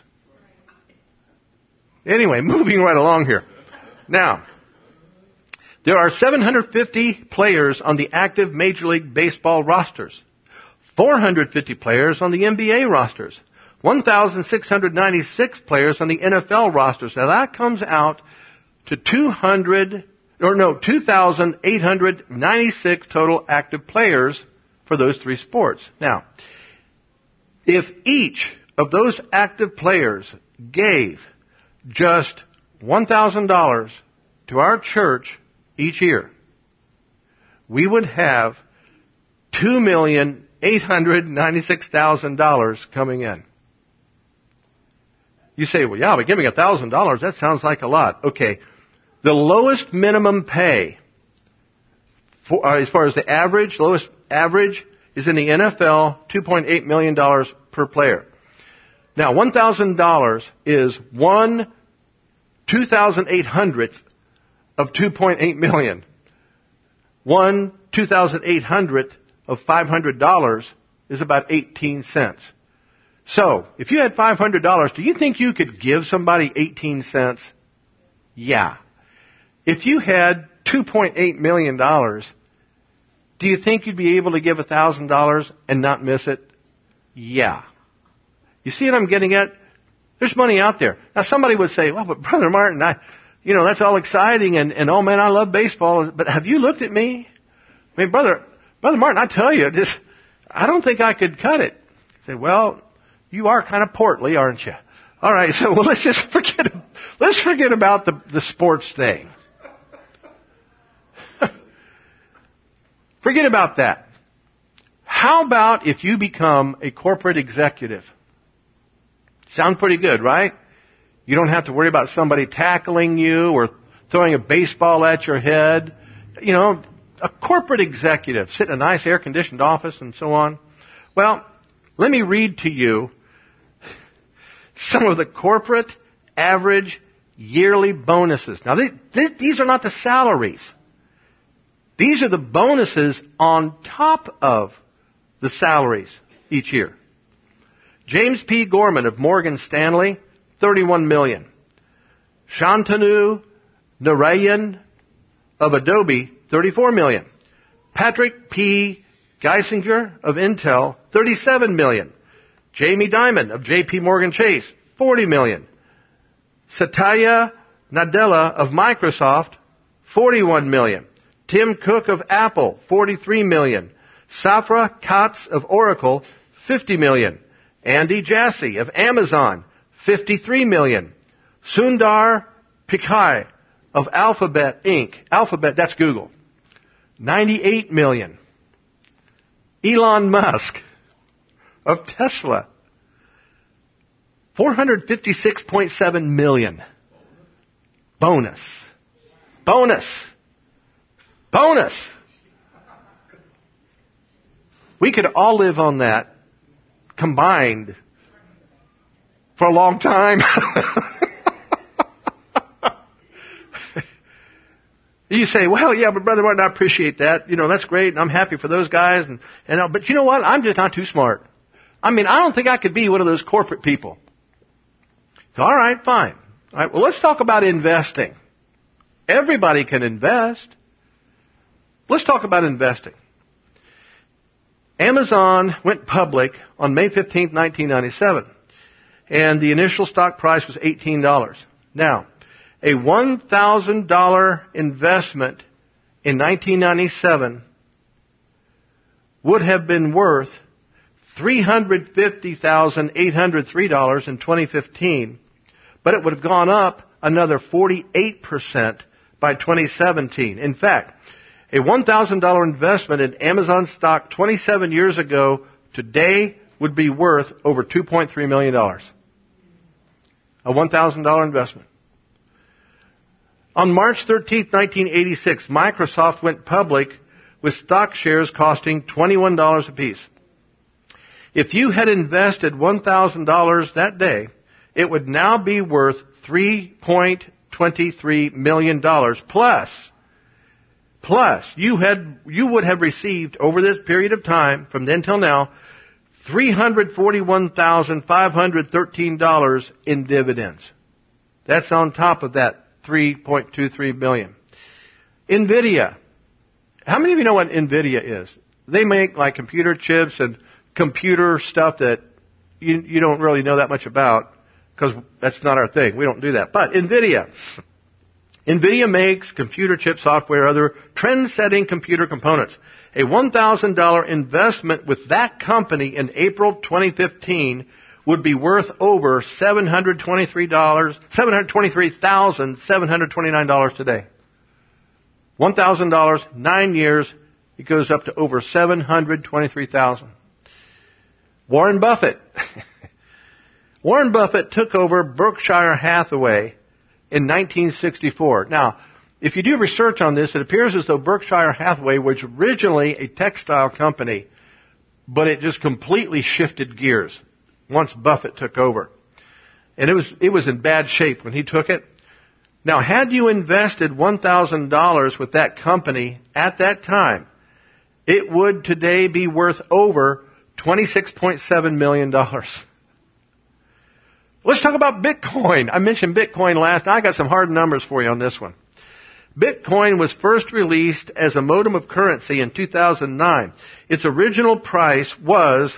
Anyway, moving right along here. Now, there are seven hundred fifty players on the active Major League Baseball rosters, four hundred fifty players on the N B A rosters, one thousand six hundred ninety-six players on the N F L rosters. Now that comes out to two hundred, or no, two thousand eight hundred ninety-six total active players for those three sports. Now, if each of those active players gave just one thousand dollars to our church each year, we would have two million eight hundred ninety-six thousand dollars coming in. You say, well, yeah, but giving one thousand dollars, that sounds like a lot. Okay, the lowest minimum pay, for, uh, as far as the average, lowest average is in the N F L, two point eight million dollars per player. Now, one thousand dollars is one two thousand eight hundredth of two point eight million. One two thousand eight hundredth of five hundred dollars is about eighteen cents. So, if you had five hundred dollars, do you think you could give somebody eighteen cents? Yeah. If you had two point eight million dollars, do you think you'd be able to give one thousand dollars and not miss it? Yeah. You see what I'm getting at? There's money out there. Now somebody would say, well, but Brother Martin, I, you know, that's all exciting and, and oh man, I love baseball, but have you looked at me? I mean, brother, Brother Martin, I tell you, this, I don't think I could cut it. I say, well, you are kind of portly, aren't you? All right, so well, let's just forget, let's forget about the, the sports thing. Forget about that. How about if you become a corporate executive? Sound pretty good, right? You don't have to worry about somebody tackling you or throwing a baseball at your head. You know, a corporate executive, sit in a nice air-conditioned office and so on. Well, let me read to you some of the corporate average yearly bonuses. Now, they, they, these are not the salaries. These are the bonuses on top of the salaries each year. James P. Gorman of Morgan Stanley, thirty-one million dollars. Shantanu Narayan of Adobe, thirty-four million dollars. Patrick P. Geisinger of Intel, thirty-seven million dollars. Jamie Dimon of J P. Morgan Chase, forty million dollars. Satya Nadella of Microsoft, forty-one million dollars. Tim Cook of Apple, forty-three million dollars. Safra Katz of Oracle, fifty million dollars. Andy Jassy of Amazon, fifty-three million dollars. Sundar Pichai of Alphabet Incorporated. Alphabet, that's Google, ninety-eight million dollars. Elon Musk of Tesla, four hundred fifty-six point seven million dollars. Bonus. Bonus. Bonus. We could all live on that combined for a long time. You say, well, yeah, but Brother Martin, I appreciate that. You know, that's great, and I'm happy for those guys. And, and but you know what? I'm just not too smart. I mean, I don't think I could be one of those corporate people. So, all right, fine. All right, well, let's talk about investing. Everybody can invest. Let's talk about investing. Amazon went public on May fifteenth, nineteen ninety-seven, and the initial stock price was eighteen dollars. Now, a one thousand dollars investment in nineteen ninety-seven would have been worth three hundred fifty thousand eight hundred three dollars in twenty fifteen, but it would have gone up another forty-eight percent by twenty seventeen. In fact, a one thousand dollars investment in Amazon stock twenty-seven years ago today would be worth over two point three million dollars. A one thousand dollars investment. On March thirteenth, nineteen eighty-six, Microsoft went public with stock shares costing twenty-one dollars apiece. If you had invested one thousand dollars that day, it would now be worth three point two three million dollars plus, plus you had, you would have received over this period of time, from then till now, three hundred forty-one thousand five hundred thirteen dollars in dividends. That's on top of that three point two three million. NVIDIA. How many of you know what NVIDIA is? They make like computer chips and computer stuff that you, you don't really know that much about because that's not our thing. We don't do that. But NVIDIA. NVIDIA makes computer chip software, other trend-setting computer components. A one thousand dollars investment with that company in April twenty fifteen would be worth over seven hundred twenty-three dollars, seven hundred twenty-three thousand seven hundred twenty-nine dollars today. one thousand dollars, nine years, it goes up to over seven hundred twenty-three thousand dollars. Warren Buffett. Warren Buffett took over Berkshire Hathaway in nineteen sixty-four. Now, if you do research on this, it appears as though Berkshire Hathaway was originally a textile company, but it just completely shifted gears once Buffett took over. And it was, it was in bad shape when he took it. Now, had you invested one thousand dollars with that company at that time, it would today be worth over twenty-six point seven million dollars. Let's talk about Bitcoin. I mentioned Bitcoin last. I got some hard numbers for you on this one. Bitcoin was first released as a modem of currency in two thousand nine. Its original price was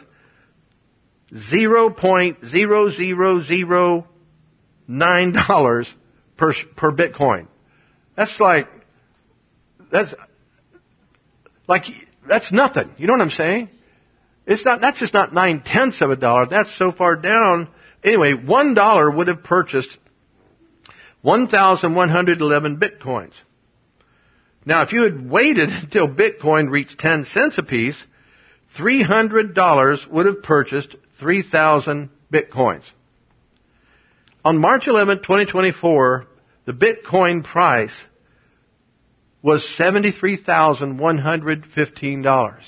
zero point zero zero zero nine dollars per, per Bitcoin. That's like, that's, like, that's nothing. You know what I'm saying? It's not, that's just not nine tenths of a dollar. That's so far down. Anyway, one dollar would have purchased one thousand one hundred eleven Bitcoins. Now, if you had waited until Bitcoin reached ten cents apiece, three hundred dollars would have purchased three thousand Bitcoins. On March eleventh, twenty twenty-four, the Bitcoin price was seventy-three thousand one hundred fifteen dollars.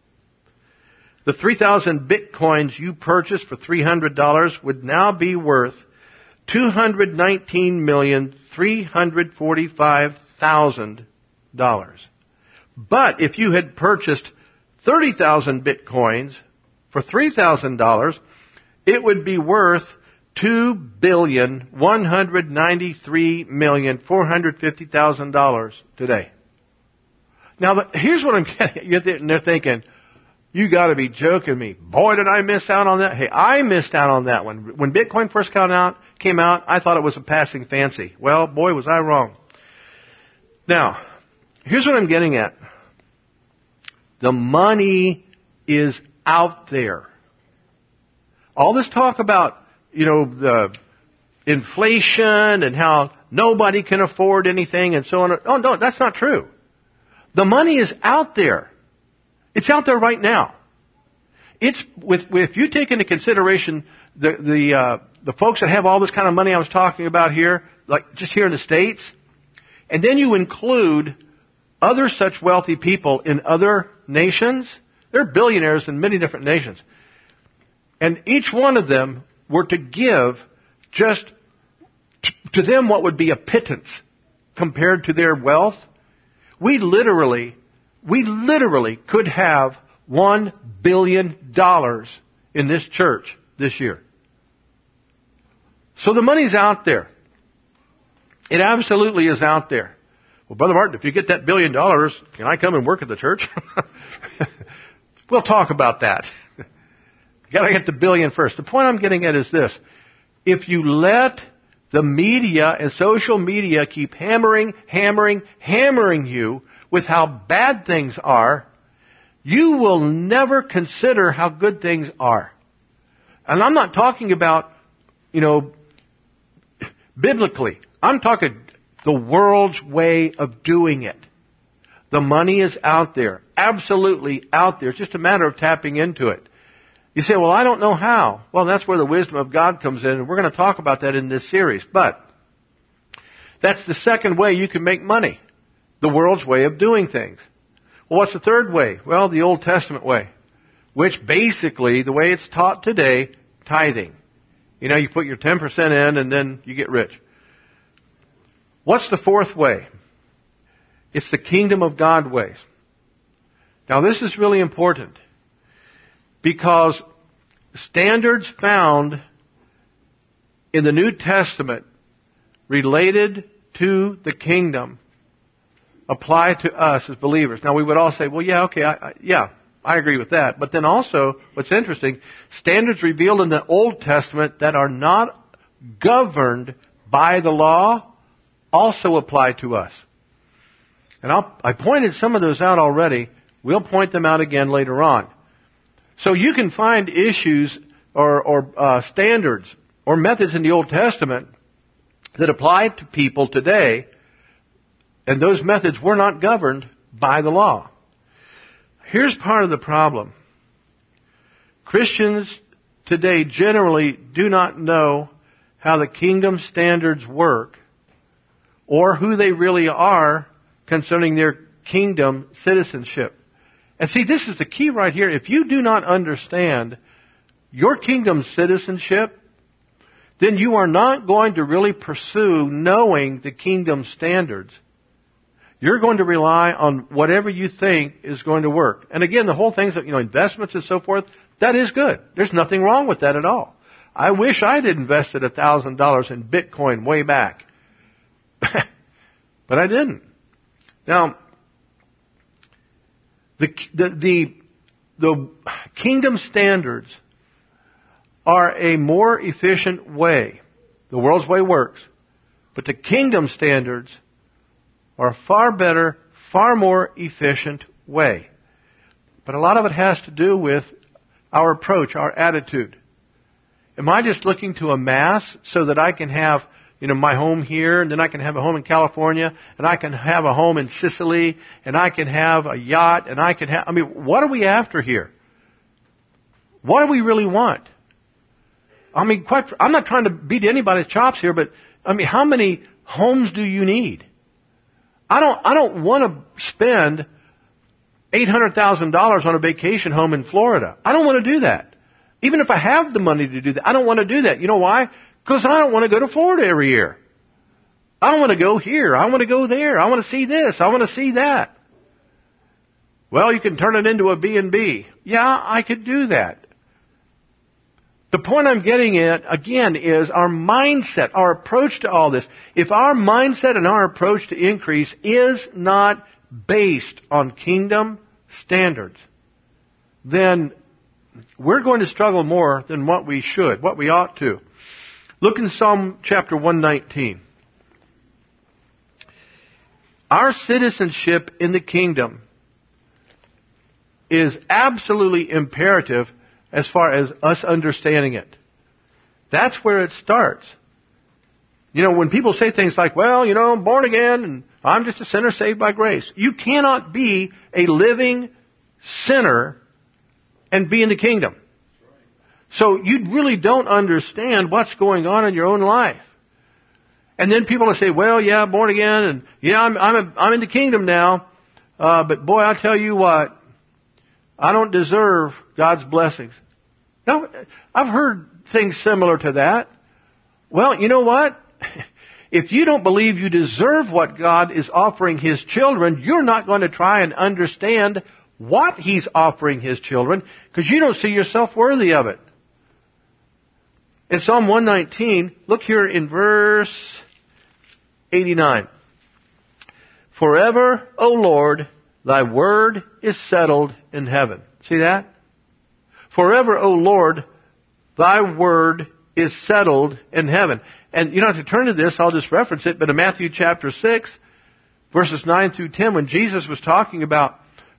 The three thousand Bitcoins you purchased for three hundred dollars would now be worth two hundred nineteen million three hundred forty-five thousand dollars. But if you had purchased thirty thousand Bitcoins for three thousand dollars, it would be worth two billion one hundred ninety-three million four hundred fifty thousand dollars today. Now, here's what I'm getting. You're they're thinking, you got to be joking me. Boy, did I miss out on that. Hey, I missed out on that one. When Bitcoin first came out, came out, I thought it was a passing fancy. Well, boy, was I wrong. Now, here's what I'm getting at. The money is out there. All this talk about, you know, the inflation and how nobody can afford anything and so on. Oh, no, that's not true. The money is out there. It's out there right now. It's with, with if you take into consideration the the uh, the folks that have all this kind of money I was talking about here, like just here in the States, and then you include other such wealthy people in other nations. There are billionaires in many different nations, and each one of them were to give just t- to them what would be a pittance compared to their wealth. We literally. We literally could have one billion dollars in this church this year. So the money's out there. It absolutely is out there. Well, Brother Martin, if you get that billion dollars, can I come and work at the church? We'll talk about that. You gotta get the billion first. The point I'm getting at is this. If you let the media and social media keep hammering, hammering, hammering you with how bad things are, you will never consider how good things are. And I'm not talking about, you know, biblically. I'm talking the world's way of doing it. The money is out there. Absolutely out there. It's just a matter of tapping into it. You say, well, I don't know how. Well, that's where the wisdom of God comes in, and we're going to talk about that in this series. But that's the second way you can make money. The world's way of doing things. Well, what's the third way? Well, the Old Testament way, which basically, the way it's taught today, tithing. You know, you put your ten percent in and then you get rich. What's the fourth way? It's the kingdom of God ways. Now, this is really important because standards found in the New Testament related to the kingdom apply to us as believers. Now, we would all say, well, yeah, okay, I, I, yeah, I agree with that. But then also, what's interesting, standards revealed in the Old Testament that are not governed by the law also apply to us. And I'll, I pointed some of those out already. We'll point them out again later on. So you can find issues or, or uh, standards or methods in the Old Testament that apply to people today, and those methods were not governed by the law. Here's part of the problem. Christians today generally do not know how the kingdom standards work or who they really are concerning their kingdom citizenship. And see, this is the key right here. If you do not understand your kingdom citizenship, then you are not going to really pursue knowing the kingdom standards. You're going to rely on whatever you think is going to work. And again, the whole thing's, you know, investments and so forth, that is good. There's nothing wrong with that at all. I wish I'd invested a thousand dollars in Bitcoin way back. But I didn't. Now, the, the, the, the kingdom standards are a more efficient way. The world's way works. But the kingdom standards are a far better, far more efficient way. But a lot of it has to do with our approach, our attitude. Am I just looking to amass so that I can have, you know, my home here, and then I can have a home in California, and I can have a home in Sicily, and I can have a yacht, and I can have, I mean, what are we after here? What do we really want? I mean, quite, I'm not trying to beat anybody's chops here, but, I mean, how many homes do you need? I don't, I don't want to spend eight hundred thousand dollars on a vacation home in Florida. I don't want to do that. Even if I have the money to do that, I don't want to do that. You know why? Because I don't want to go to Florida every year. I don't want to go here. I want to go there. I want to see this. I want to see that. Well, you can turn it into a B and B. Yeah, I could do that. The point I'm getting at, again, is our mindset, our approach to all this. If our mindset and our approach to increase is not based on kingdom standards, then we're going to struggle more than what we should, what we ought to. Look in Psalm chapter one nineteen. Our citizenship in the kingdom is absolutely imperative as far as us understanding it. That's where it starts. You know, when people say things like, well, you know, I'm born again and I'm just a sinner saved by grace. You cannot be a living sinner and be in the kingdom. So you really don't understand what's going on in your own life. And then people will say, well, yeah, I'm born again and yeah, I'm, I'm, a, I'm in the kingdom now. Uh, but boy, I'll tell you what, I don't deserve God's blessings. Now, I've heard things similar to that. Well, you know what? If you don't believe you deserve what God is offering His children, you're not going to try and understand what He's offering His children because you don't see yourself worthy of it. In Psalm one nineteen, look here in verse eighty-nine. Forever, O Lord, Thy word is settled in heaven. See that? Forever, O Lord, Thy word is settled in heaven. And you don't have to turn to this, I'll just reference it, but in Matthew chapter six, verses nine through ten, when Jesus was talking about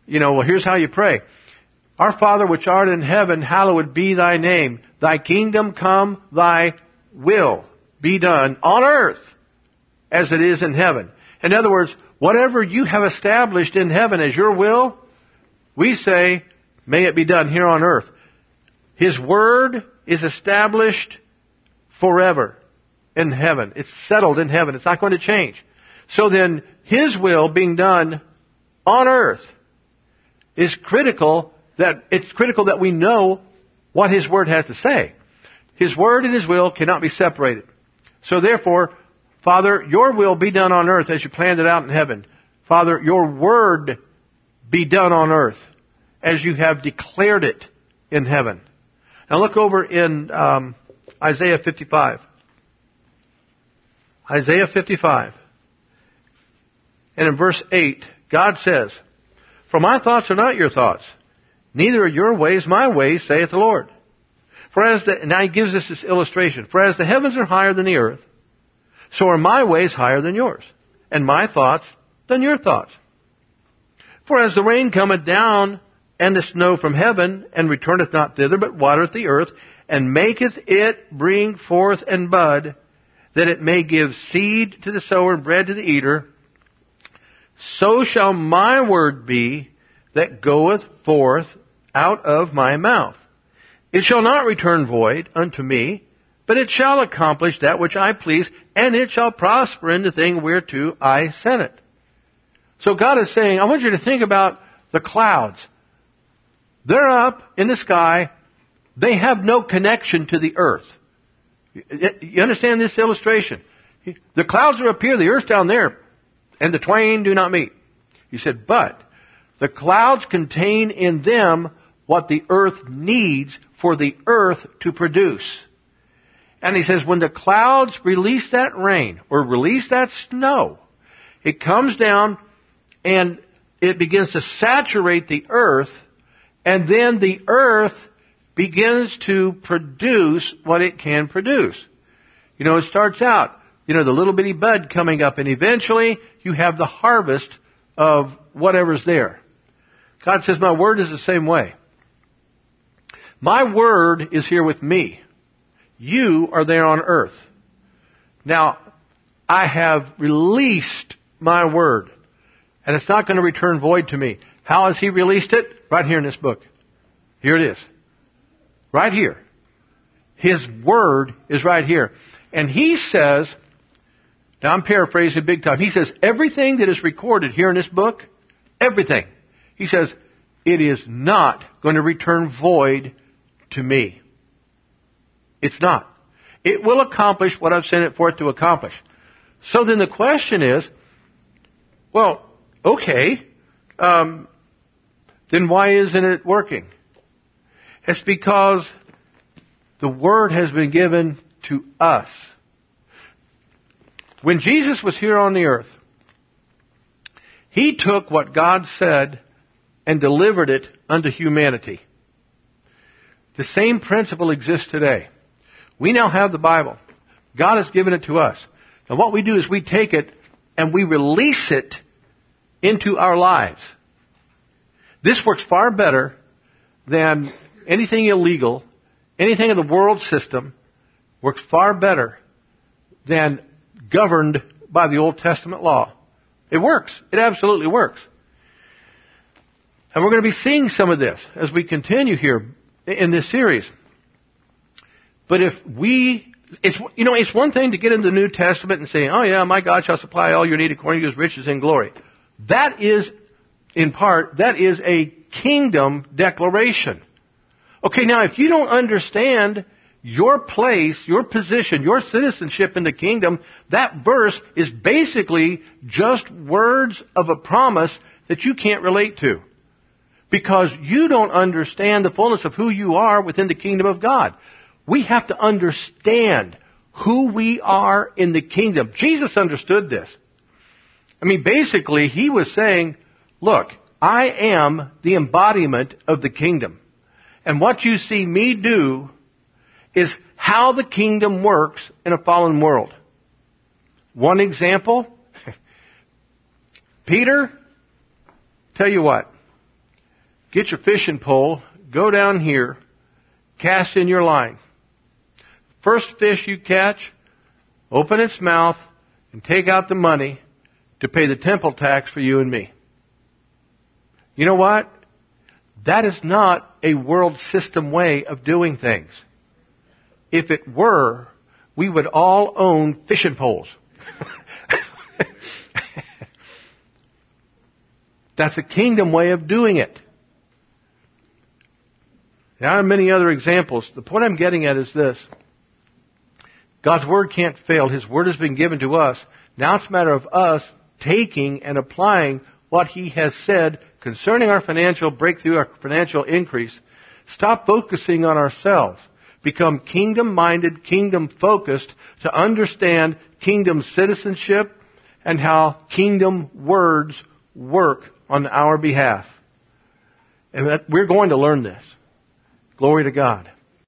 You know, well, here's how you pray. Our Father which art in heaven, hallowed be thy name. Thy kingdom come, thy will be done on earth as it is in heaven. In other words, whatever you have established in heaven as your will, we say, may it be done here on earth. His word is established forever in heaven. It's settled in heaven. It's not going to change. So then, His will being done on earth is critical that, it's critical that we know what His word has to say. His word and His will cannot be separated. So therefore, Father, your will be done on earth as you planned it out in heaven. Father, your word be done on earth as you have declared it in heaven. Now look over in um, Isaiah fifty-five. Isaiah fifty-five. And in verse eight, God says, for my thoughts are not your thoughts, neither are your ways my ways, saith the Lord. For as the, now he gives us this illustration. For as the heavens are higher than the earth, so are my ways higher than yours, and my thoughts than your thoughts. For as the rain cometh down, and the snow from heaven, and returneth not thither, but watereth the earth, and maketh it bring forth and bud, that it may give seed to the sower and bread to the eater, so shall my word be that goeth forth out of my mouth. It shall not return void unto me, but it shall accomplish that which I please, and it shall prosper in the thing whereto I sent it. So God is saying, I want you to think about the clouds. They're up in the sky. They have no connection to the earth. You understand this illustration? The clouds are up here, the earth's down there, and the twain do not meet. He said, but the clouds contain in them what the earth needs for the earth to produce. And he says, when the clouds release that rain or release that snow, it comes down and it begins to saturate the earth, and then the earth begins to produce what it can produce. You know, it starts out, you know, the little bitty bud coming up, and eventually you have the harvest of whatever's there. God says, my word is the same way. My word is here with me. You are there on earth. Now, I have released my word, and it's not going to return void to me. How has He released it? Right here in this book. Here it is. Right here. His word is right here. And He says, now I'm paraphrasing big time, He says, everything that is recorded here in this book, everything, He says, it is not going to return void to me. It's not. It will accomplish what I've sent it for it to accomplish. So then the question is, well, okay, um, then why isn't it working? It's because the Word has been given to us. When Jesus was here on the earth, He took what God said and delivered it unto humanity. The same principle exists today. We now have the Bible. God has given it to us. And what we do is we take it and we release it into our lives. This works far better than anything illegal, anything in the world system, works far better than governed by the Old Testament law. It works. It absolutely works. And we're going to be seeing some of this as we continue here in this series. But if we, it's, you know, it's one thing to get into the New Testament and say, oh yeah, my God shall supply all your need according to His riches in glory. That is, in part, that is a kingdom declaration. Okay, now if you don't understand your place, your position, your citizenship in the kingdom, that verse is basically just words of a promise that you can't relate to. Because you don't understand the fullness of who you are within the kingdom of God. We have to understand who we are in the kingdom. Jesus understood this. I mean, basically, He was saying, look, I am the embodiment of the kingdom. And what you see me do is how the kingdom works in a fallen world. One example, Peter, tell you what, get your fishing pole, go down here, cast in your line. First fish you catch, open its mouth, and take out the money to pay the temple tax for you and me. You know what? That is not a world system way of doing things. If it were, we would all own fishing poles. That's a kingdom way of doing it. There are many other examples. The point I'm getting at is this. God's Word can't fail. His Word has been given to us. Now it's a matter of us taking and applying what He has said concerning our financial breakthrough, our financial increase. Stop focusing on ourselves. Become kingdom-minded, kingdom-focused to understand kingdom citizenship and how kingdom words work on our behalf. And that we're going to learn this. Glory to God.